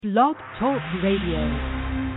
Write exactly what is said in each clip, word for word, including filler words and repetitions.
Blog Talk Radio.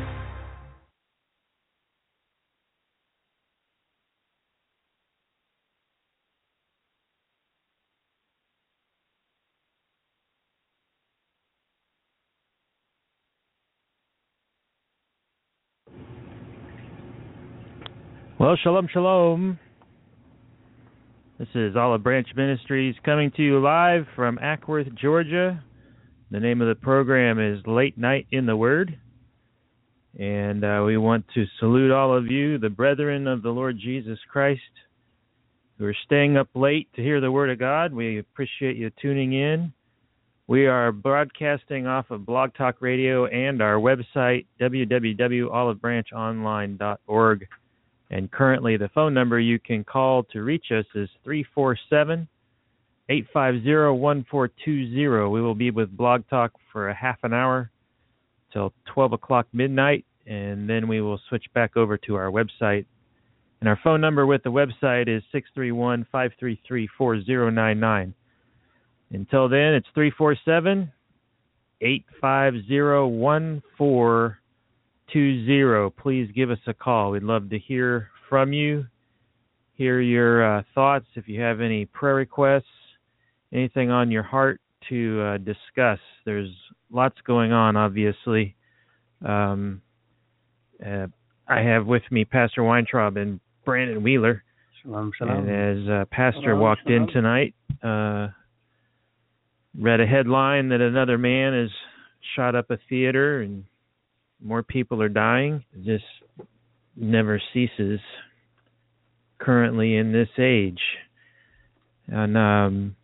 Well, shalom, shalom. This is Olive Branch Ministries coming to you live from Ackworth, Georgia. The name of the program is Late Night in the Word. And uh, we want to salute all of you, the brethren of the Lord Jesus Christ, who are staying up late to hear the Word of God. We appreciate you tuning in. We are broadcasting off of Blog Talk Radio and our website, w w w dot olive branch online dot org. And currently the phone number you can call to reach us is three four seven, eight five zero, one four two zero. We will be with Blog Talk for a half an hour till twelve o'clock midnight, and then we will switch back over to our website. And our phone number with the website is six three one, five three three, four zero nine nine. Until then, it's three four seven, eight five zero, one four two zero. Please give us a call. We'd love to hear from you, hear your uh, thoughts. If you have any prayer requests, anything on your heart to uh, discuss. There's lots going on, obviously. Um, uh, I have with me Pastor Weintraub and Brandon Wheeler. Shalom, shalom. And as uh, Pastor Shalom, walked shalom. in tonight, uh, read a headline that another man has shot up a theater and more people are dying. It just never ceases currently in this age. And um,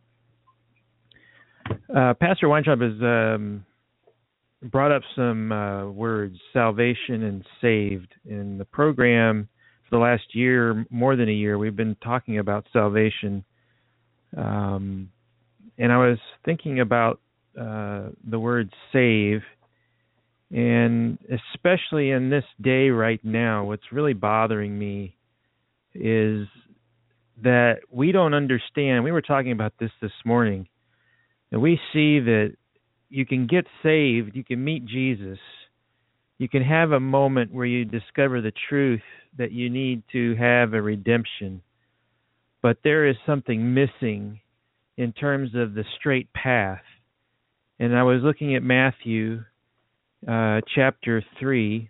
uh, Pastor Weintraub has um, brought up some uh, words, salvation and saved. In the program for the last year, more than a year, we've been talking about salvation. Um, and I was thinking about uh, the word save. And especially in this day right now, what's really bothering me is that we don't understand. We were talking about this this morning. And we see that you can get saved, you can meet Jesus, you can have a moment where you discover the truth that you need to have a redemption. But there is something missing in terms of the straight path. And I was looking at Matthew Uh, chapter three,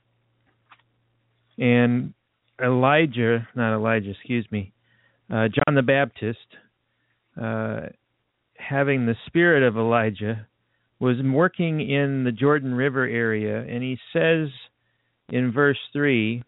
and Elijah, not Elijah, excuse me, uh, John the Baptist, uh, having the spirit of Elijah, was working in the Jordan River area, and he says in verse three,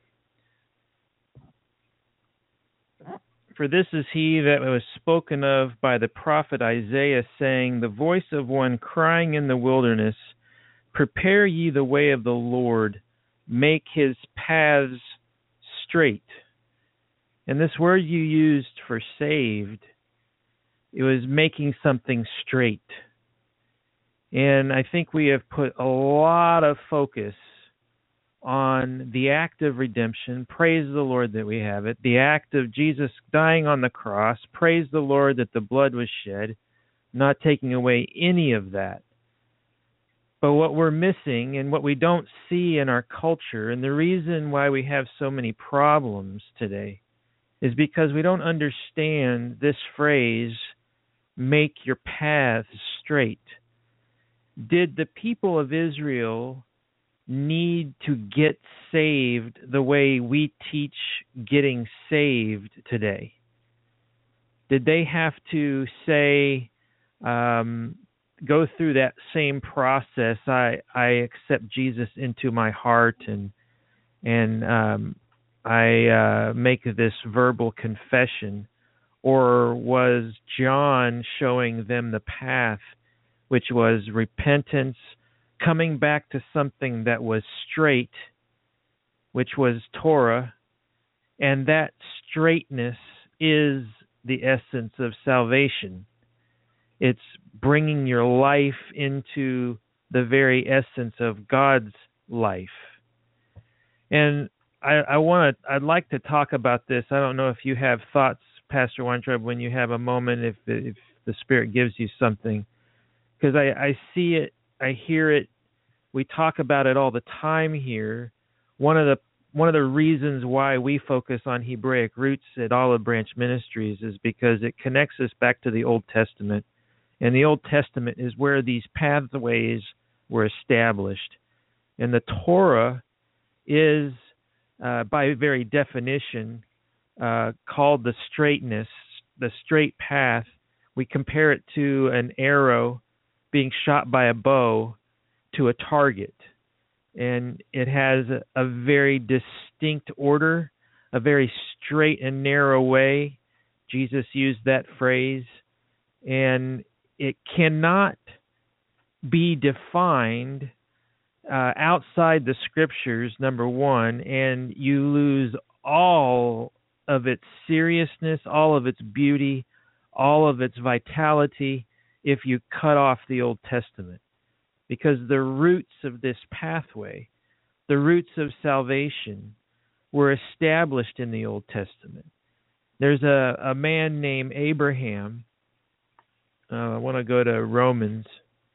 "For this is he that was spoken of by the prophet Isaiah, saying, the voice of one crying in the wilderness, prepare ye the way of the Lord, make his paths straight." And this word you used for saved, it was making something straight. And I think we have put a lot of focus on the act of redemption. Praise the Lord that we have it. The act of Jesus dying on the cross. Praise the Lord that the blood was shed, not taking away any of that. But what we're missing and what we don't see in our culture, and the reason why we have so many problems today, is because we don't understand this phrase, make your paths straight. Did the people of Israel need to get saved the way we teach getting saved today? Did they have to say, um, go through that same process? I I accept Jesus into my heart and and um, I uh, make this verbal confession, or was John showing them the path, which was repentance, coming back to something that was straight, which was Torah, and that straightness is the essence of salvation. It's bringing your life into the very essence of God's life. And I, I want to, I'd like to talk about this. I don't know if you have thoughts, Pastor Weintraub, when you have a moment, if if the Spirit gives you something, because I, I see it, I hear it We talk about it all the time here. One of the one of the reasons why we focus on Hebraic roots at Olive Branch Ministries is because it connects us back to the Old Testament. And the Old Testament is where these pathways were established. And the Torah is, uh, by very definition, uh, called the straightness, the straight path. We compare it to an arrow being shot by a bow to a target. And it has a, a very distinct order, a very straight and narrow way. Jesus used that phrase. And it cannot be defined uh, outside the Scriptures, number one, and you lose all of its seriousness, all of its beauty, all of its vitality if you cut off the Old Testament. Because the roots of this pathway, the roots of salvation, were established in the Old Testament. There's a, a man named Abraham. Uh, I want to go to Romans.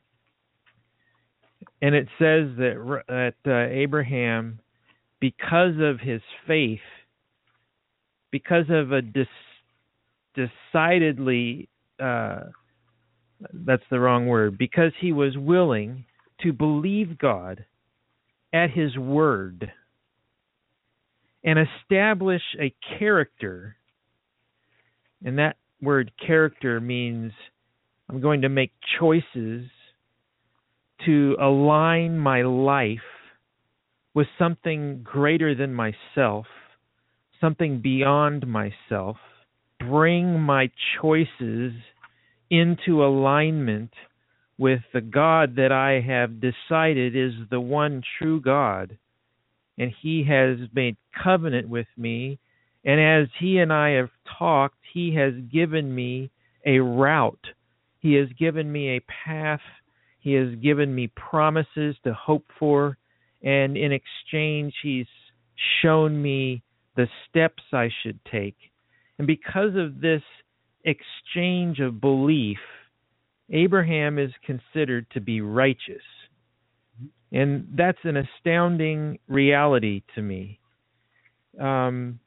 And it says that, that uh, Abraham, because of his faith, because of a dis, decidedly... Uh, That's the wrong word. Because he was willing to believe God at His word and establish a character. And that word character means I'm going to make choices to align my life with something greater than myself, something beyond myself, bring my choices into alignment with the God that I have decided is the one true God. And He has made covenant with me. And as He and I have talked, He has given me a route. He has given me a path. He has given me promises to hope for. And in exchange, He's shown me the steps I should take. And because of this exchange of belief, Abraham is considered to be righteous. And that's an astounding reality to me. Um,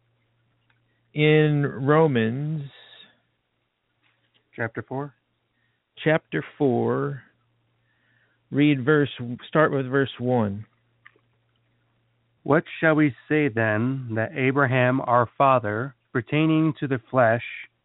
in Romans chapter four, chapter four, read verse, start with verse one. What shall we say then that Abraham our father, pertaining to the flesh,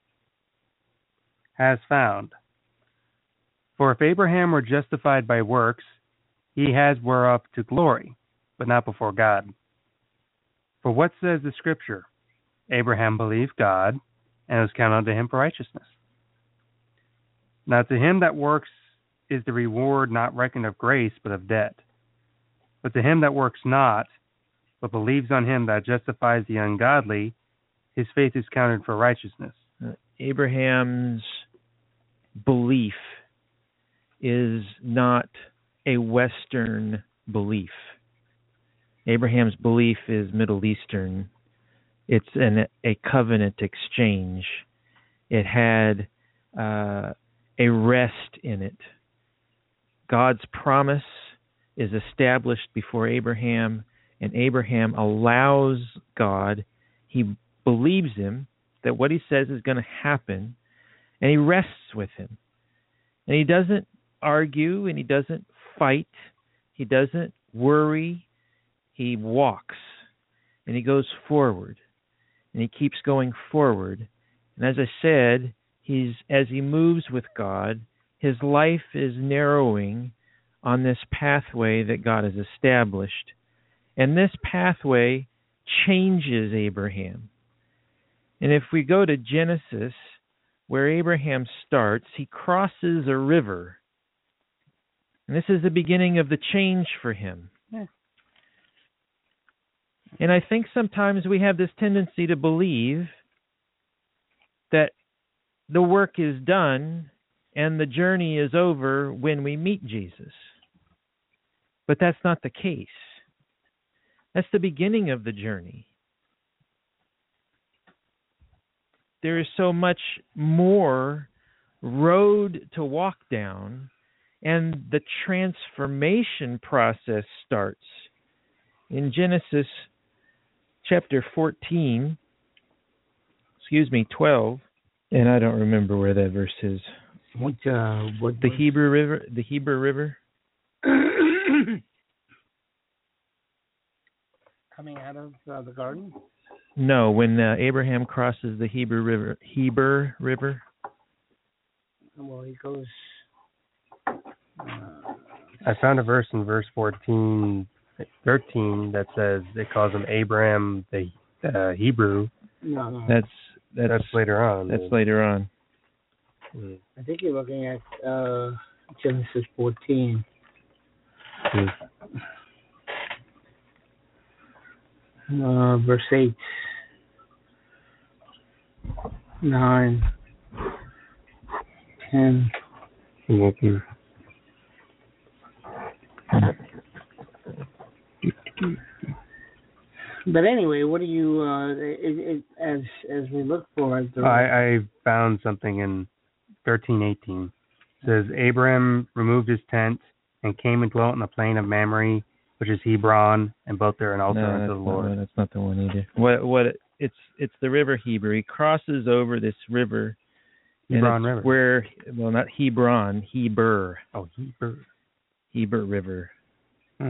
has found? For if Abraham were justified by works, he has whereof to glory, but not before God. For what says the Scripture? Abraham believed God, and it was counted unto him for righteousness. Now to him that works is the reward not reckoned of grace, but of debt. But to him that works not, but believes on Him that justifies the ungodly, his faith is counted for righteousness. Uh, Abraham's belief is not a Western belief. Abraham's belief is Middle Eastern. It's an, a covenant exchange. It had uh, a rest in it. God's promise is established before Abraham, and Abraham allows God, he believes Him, that what He says is going to happen, and he rests with Him. And he doesn't argue, and he doesn't fight, he doesn't worry, he walks, and he goes forward, and he keeps going forward. And as I said, he's as he moves with God, his life is narrowing on this pathway that God has established. And this pathway changes Abraham. And if we go to Genesis, where Abraham starts, he crosses a river. And this is the beginning of the change for him. Yeah. And I think sometimes we have this tendency to believe that the work is done and the journey is over when we meet Jesus. But that's not the case. That's the beginning of the journey. There is so much more road to walk down, and the transformation process starts. In Genesis chapter fourteen, excuse me, twelve, and I don't remember where that verse is. What, uh, what the verse? Hebrew River, the Hebrew River? Coming out of uh, the garden? No, when uh, Abraham crosses the Hebrew River. Hebrew River? Well, he goes... Uh, I found a verse in verse fourteen, thirteen that says it calls him Abraham the uh, Hebrew. no, no. That's that's, That's later on. That's later on. Mm. I think you're looking at uh, Genesis fourteen. Mm. Uh, verse eight, nine, ten. Mm-hmm. But anyway, what do you, uh, it, it, as as we look for it, the, I, I found something in thirteen eighteen. It says, Abraham removed his tent and came and dwelt in the plain of Mamre, which is Hebron, and built there an altar No, unto that's the Lord. Not, that's not the one either. What what it's it's the river Hebrew. He crosses over this river. Hebron and it's River. Where well not Hebron, Heber. Oh, Heber. Heber River. Hmm.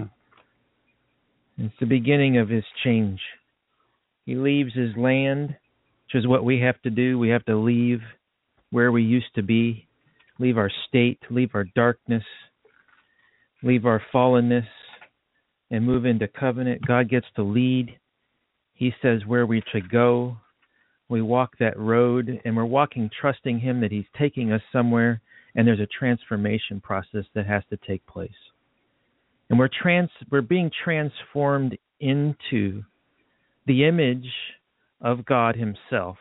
It's the beginning of his change. He leaves his land, which is what we have to do. We have to leave where we used to be, leave our state, leave our darkness, leave our fallenness, and move into covenant. God gets to lead. He says where we should go. We walk that road, and we're walking trusting him that he's taking us somewhere, and there's a transformation process that has to take place. And we're trans we're being transformed into the image of God himself.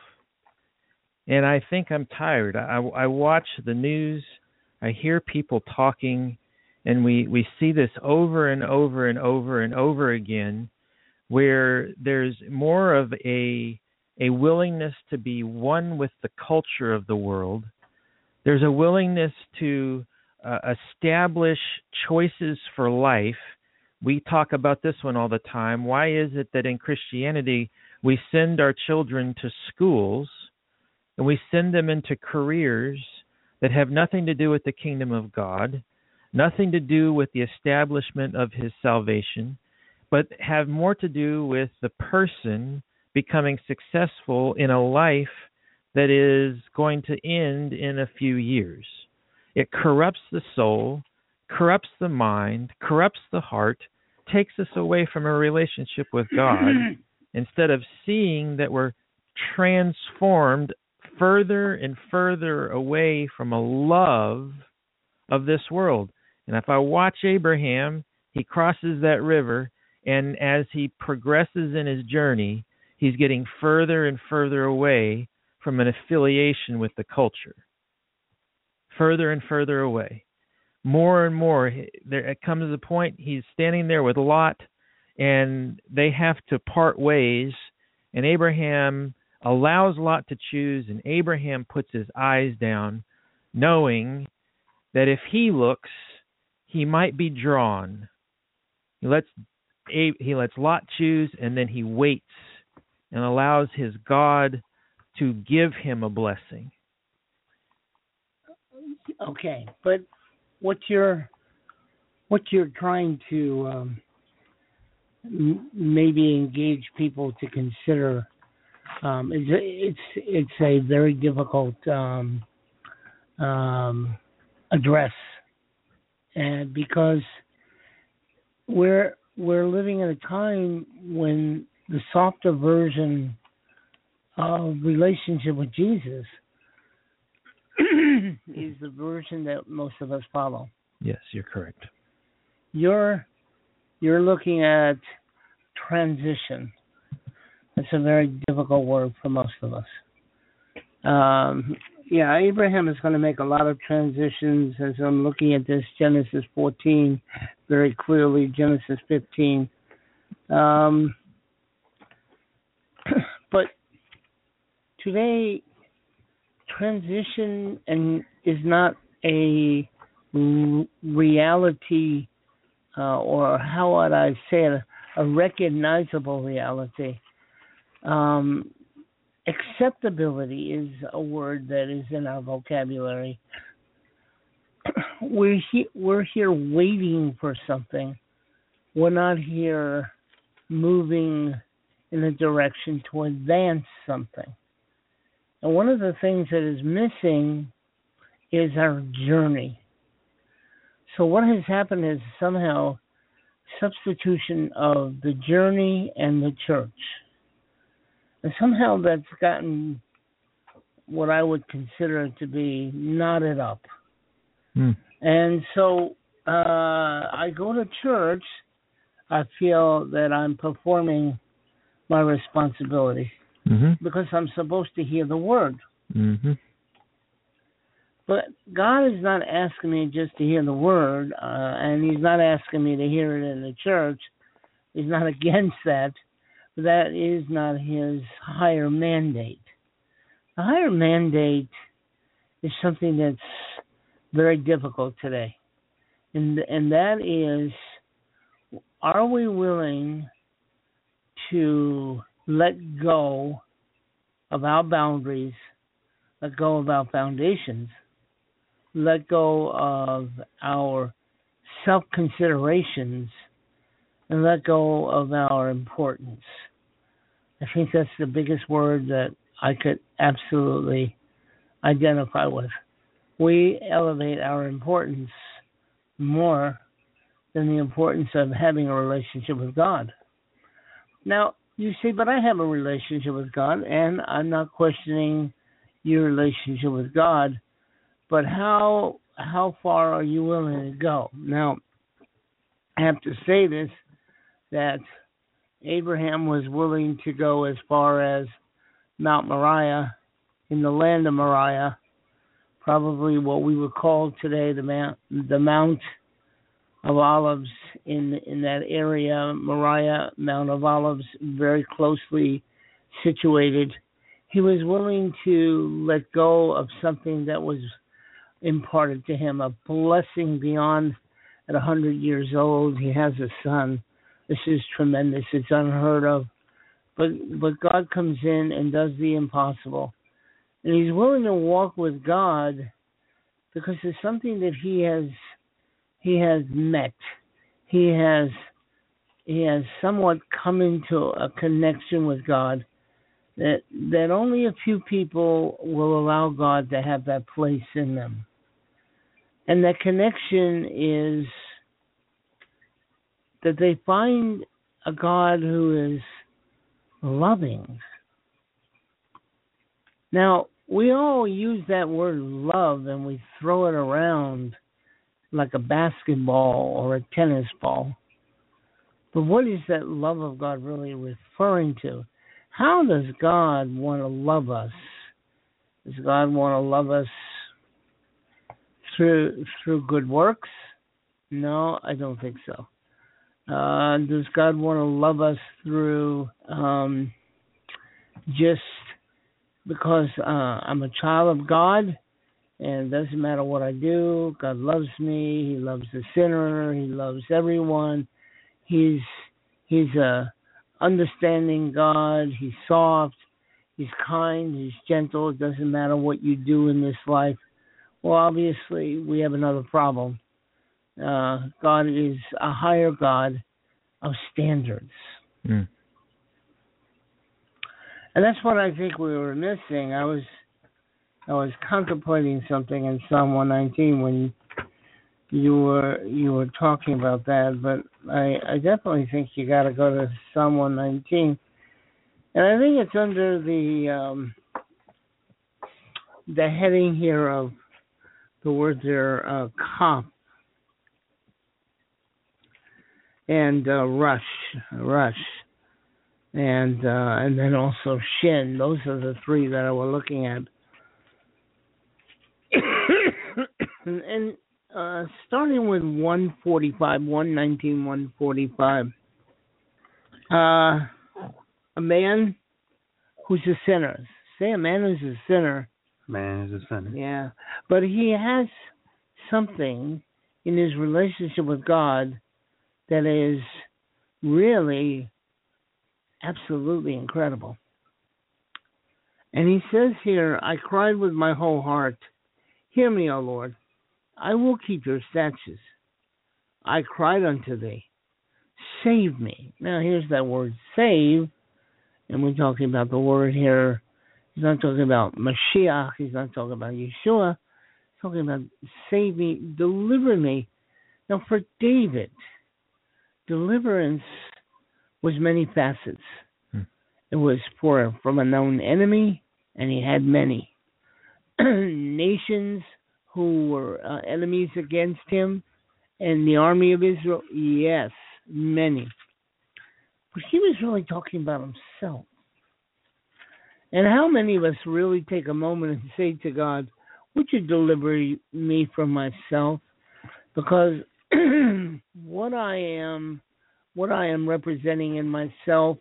And I think I'm tired. I, I watch the news. I hear people talking, and we, we see this over and over and over and over again, where there's more of a a willingness to be one with the culture of the world. There's a willingness to uh, establish choices for life. We talk about this one all the time. Why is it that in Christianity we send our children to schools and we send them into careers that have nothing to do with the kingdom of God, nothing to do with the establishment of his salvation, but have more to do with the person becoming successful in a life that is going to end in a few years? It corrupts the soul, corrupts the mind, corrupts the heart, takes us away from a relationship with God instead of seeing that we're transformed further and further away from a love of this world. And if I watch Abraham, he crosses that river, and as he progresses in his journey, he's getting further and further away from an affiliation with the culture. Further and further away. More and more, there it comes to the point he's standing there with Lot, and they have to part ways, and Abraham allows Lot to choose, and Abraham puts his eyes down, knowing that if he looks, he might be drawn. He lets he lets Lot choose, and then he waits and allows his God to give him a blessing. Okay, but what you're what you're trying to um, m- maybe engage people to consider um, is it's it's a very difficult um, um, address, and because we're we're living in a time when the softer version of relationship with Jesus is the version that most of us follow. Yes, you're correct. You're you're looking at transition. It's a very difficult word for most of us. Um, yeah, Abraham is going to make a lot of transitions as I'm looking at this Genesis fourteen very clearly, Genesis fifteen. Um, but today, transition and is not a reality, uh, or how would I say it, a recognizable reality. Um, acceptability is a word that is in our vocabulary. We're, he- we're here waiting for something. We're not here moving in a direction to advance something. And one of the things that is missing is our journey. So what has happened is somehow substitution of the journey and the church. And somehow that's gotten what I would consider to be knotted up. Hmm. And so uh, I go to church, I feel that I'm performing my responsibility Mm-hmm. because I'm supposed to hear the word. Mm-hmm. But God is not asking me just to hear the word, uh, and He's not asking me to hear it in the church. He's not against that. But that is not His higher mandate. The higher mandate is something that's very difficult today. And, and that is, are we willing to let go of our boundaries, let go of our foundations, let go of our self-considerations, and let go of our importance? I think that's the biggest word that I could absolutely identify with. We elevate our importance more than the importance of having a relationship with God. Now, you say, but I have a relationship with God, and I'm not questioning your relationship with God, but how how far are you willing to go? Now, I have to say this, that Abraham was willing to go as far as Mount Moriah, in the land of Moriah, probably what we would call today the Mount, the Mount of Olives in in that area. Moriah, Mount of Olives, very closely situated. He was willing to let go of something that was imparted to him, a blessing beyond. At one hundred years old, he has a son. This is tremendous. It's unheard of. But but God comes in and does the impossible. And he's willing to walk with God because it's something that he has he has met. He has he has somewhat come into a connection with God that that only a few people will allow God to have that place in them. And that connection is that they find a God who is loving. Now, we all use that word love and we throw it around like a basketball or a tennis ball. But what is that love of God really referring to? How does God want to love us? Does God want to love us through through good works? No, I don't think so. Uh, does God want to love us through um, just because uh, I'm a child of God and it doesn't matter what I do, God loves me, He loves the sinner, He loves everyone. He's He's a understanding God, He's soft, He's kind, He's gentle, it doesn't matter what you do in this life. Well, obviously, we have another problem. Uh, God is a higher God of standards. Mm. And that's what I think we were missing. I was I was contemplating something in Psalm one nineteen when you were you were talking about that, but I, I definitely think you got to go to Psalm one nineteen. And I think it's under the um, the heading here of the words there, uh, Kaf and uh, Rush, Rush, and uh, and then also Shin. Those are the three that I was looking at. and and uh, starting with one forty-five, one nineteen, one forty-five. Uh, a man who's a sinner. Say a man who's a sinner. Man is a sinner. Yeah, but he has something in his relationship with God that is really absolutely incredible. And he says here, I cried with my whole heart. Hear me, O Lord. I will keep your statutes. I cried unto thee. Save me. Now here's that word, save. And we're talking about the word here. He's not talking about Mashiach. He's not talking about Yeshua. He's talking about save me, deliver me. Now for David, deliverance was many facets. Hmm. It was for from a known enemy, and he had many. Nations who were uh, enemies against him, and the army of Israel, yes, many. But he was really talking about himself. And how many of us really take a moment and say to God, would you deliver me from myself? Because what I am, what I am representing in myself,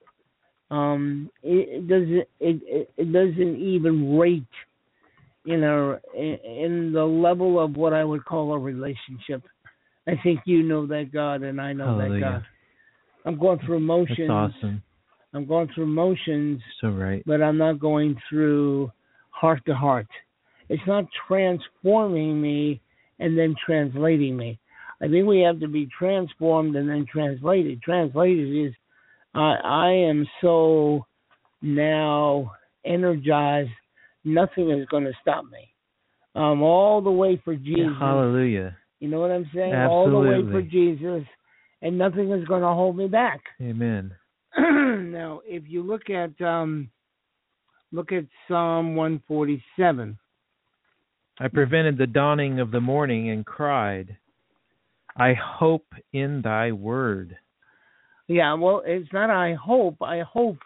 um, it doesn't, it, it, it doesn't even rate in a in the level of what I would call a relationship. I think you know that God, and I know Hallelujah. that God. I'm going through motions. That's awesome. I'm going through motions. So right. But I'm not going through heart to heart. It's not transforming me and then translating me. I think we have to be transformed and then translated. Translated is I I am so now energized. Nothing is going to stop me. I'm all the way for Jesus. Yeah, hallelujah. You know what I'm saying? Absolutely. All the way for Jesus, and nothing is going to hold me back. Amen. Now, if you look at um, look at Psalm one forty-seven. I prevented the dawning of the morning and cried, I hope in thy word. Yeah, well, it's not I hope, I hoped.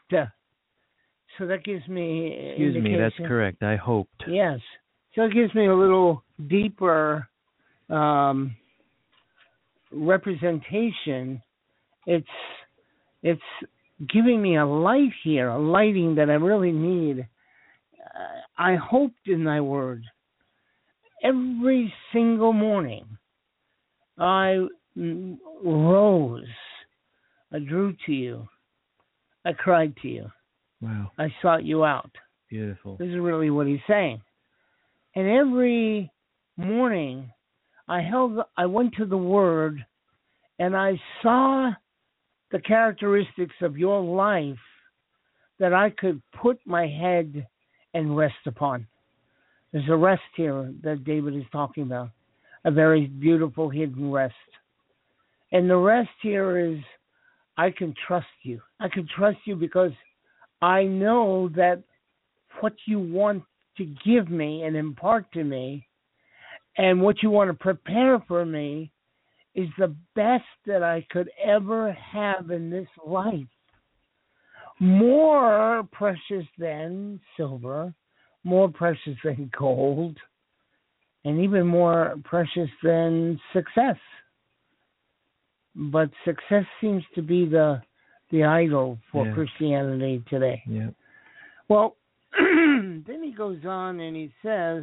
So that gives me Excuse indication. me, that's correct. I hoped. Yes. So it gives me a little deeper um, representation. It's it's giving me a light here, a lighting that I really need. Uh, I hoped in thy word. Every single morning, I rose. I drew to you. I cried to you. Wow. I sought you out. Beautiful. This is really what he's saying. And every morning, I held, I went to the Word, and I saw the characteristics of your life that I could put my head and rest upon. There's a rest here that David is talking about, a very beautiful hidden rest. And the rest here is, I can trust you. I can trust you because I know that what you want to give me and impart to me and what you want to prepare for me is the best that I could ever have in this life. More precious than silver, more precious than gold, and even more precious than success. But success seems to be the the idol for yeah. Christianity today. Yeah. Well, then he goes on and he says,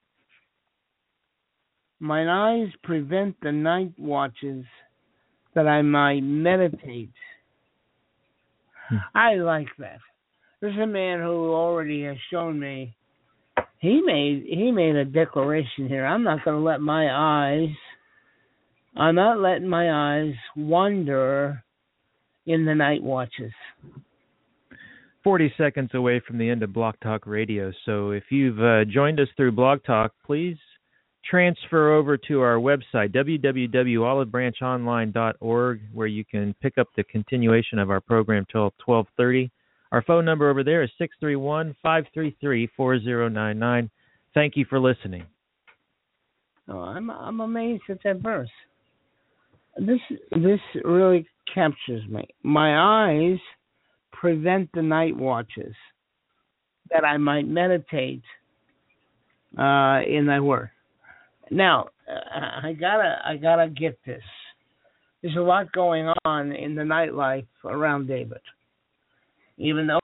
mine eyes prevent the night watches that I might meditate. Hmm. I like that. There's a man who already has shown me, he made he made a declaration here. I'm not going to let my eyes, I'm not letting my eyes wander in the night watches. forty seconds away from the end of Blog Talk Radio. So if you've uh, joined us through Blog Talk, please transfer over to our website, w w w dot olive branch online dot org, where you can pick up the continuation of our program till twelve thirty. Our phone number over there is six three one, five three three, four zero nine nine. Thank you for listening. Oh, I'm I'm amazed at that verse. This this really captures me. My eyes prevent the night watches that I might meditate uh, in thy word. Now, uh, I gotta I gotta get this. There's a lot going on in the nightlife around David. Even though